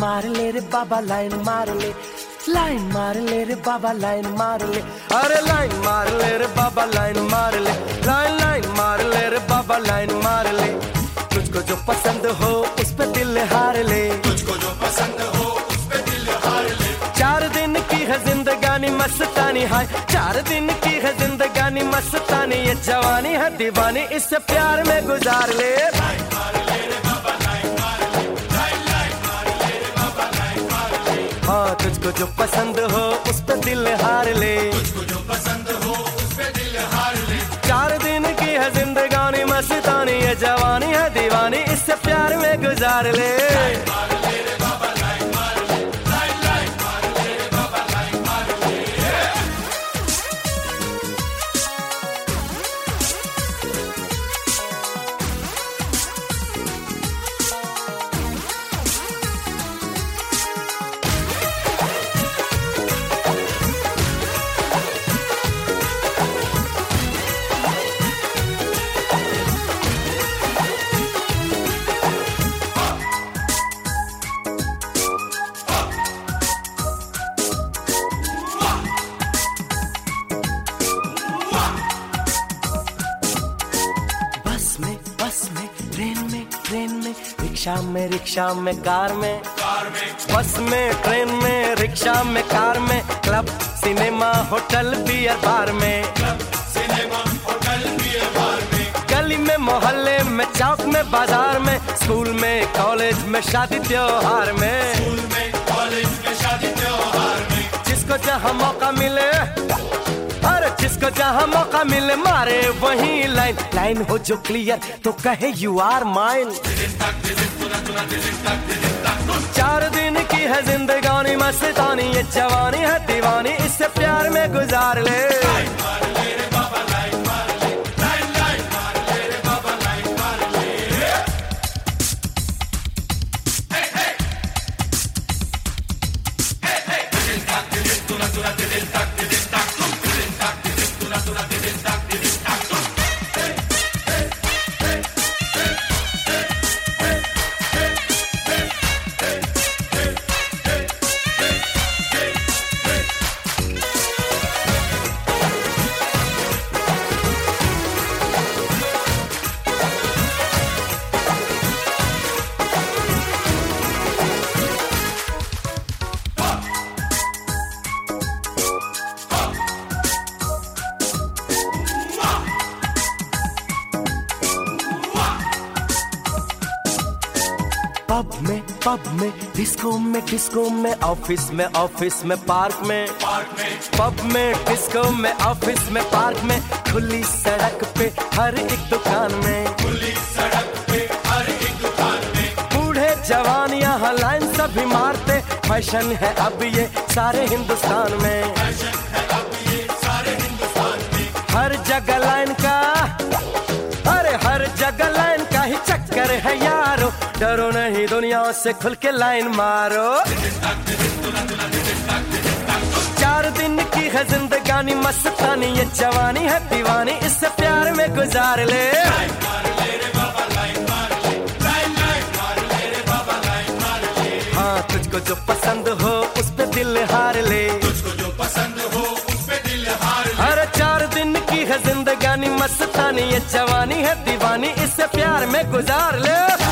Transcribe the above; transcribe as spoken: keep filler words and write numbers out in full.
मार ले रे बाबा लाइन मार ले, लाइन मार ले रे बाबा लाइन मार ले, अरे लाइन मार ले रे बाबा लाइन मार ले, लाइन लाइन मार ले रे बाबा लाइन मार ले। तुझको जो पसंद हो उस पे दिल हार ले, तुझको जो पसंद हो उस पे दिल हार ले। चार दिन की है जिंदगानी मस्तानी हाय, चार दिन की है जिंदगानी मस्तानी, ये जवानी है दीवानी इससे प्यार में गुजार ले। लाइन मार ले रे बाबा लाइन मार ले, लाइन लाइन मार ले रे बाबा लाइन मार ले। हाँ तुझको जो पसंद हो उस पे दिल हार ले, तुझको जो पसंद हो उस पे दिल हार ले। चार दिन की है जिंदगानी मस्तानी, ये जवानी है दीवानी इससे प्यार में गुजार ले। लाइन मार ले रे बाबा लाइन मार ले, लाइन लाइन मार ले रे बाबा लाइन मार ले। बस में बस में ट्रेन में ट्रेन में रिक्शा में रिक्शा में कार में, कार में बस में ट्रेन में रिक्शा में कार में, club cinema hotel beer bar में, club cinema hotel beer bar में, गली में मोहल्ले में चौक में बाजार में, स्कूल में कॉलेज में शादी त्योहार में, स्कूल में कॉलेज में शादी त्योहार में। जिसको जहाँ मौका मिले, अरे जिसको जहाँ मौका मिले मारे वही लाइन, लाइन हो जो क्लियर तो कहे यू आर माइन। चार दिन की है जिंदगानी मस्तानी, ये जवानी है दीवानी इससे प्यार में गुजार ले। लाइन मार ले रे बाबा लाइन मार ले, लाइन लाइन मार ले रे बाबा लाइन मार ले। हे हे हे हे दिल तक दिल तुरा तुरा दिल तक दिल तक तुम दिल तक दिल तुरा तुरा दिल तक दिल तक तुम। Hey hey hey hey hey pub में पब में डिस्को में डिस्को में, ऑफिस में ऑफिस में पार्क में, पार्क में पब में डिस्को में ऑफिस में पार्क में, खुली सड़क पे हर एक दुकान में, खुली सड़क पे हर एक दुकान में। बूढ़े जवान यहाँ लाइन सभी मारते, फैशन है अब ये सारे हिंदुस्तान में, फैशन है अब ये सारे हिंदुस्तान में। हर जगह लाइन का, अरे हर जगह लाइन का ही चक्कर है यारो, डरो नहीं दुनिया से खुल के लाइन मारो। चार दिन की है जिंदगानी मस्तानी, ये जवानी है दीवानी इससे प्यार में गुजार ले। लाइन मार ले रे बाबा लाइन मार ले, लाइन लाइन मार ले रे बाबा लाइन मार ले। हाँ तुझको जो पसंद हो उस पे दिल हार ले, तुझको जो पसंद हो उस पे दिल हार ले। हर चार दिन की है जिंदगानी मस्तानी, ये जवानी है दीवानी इससे प्यार में गुजार ले।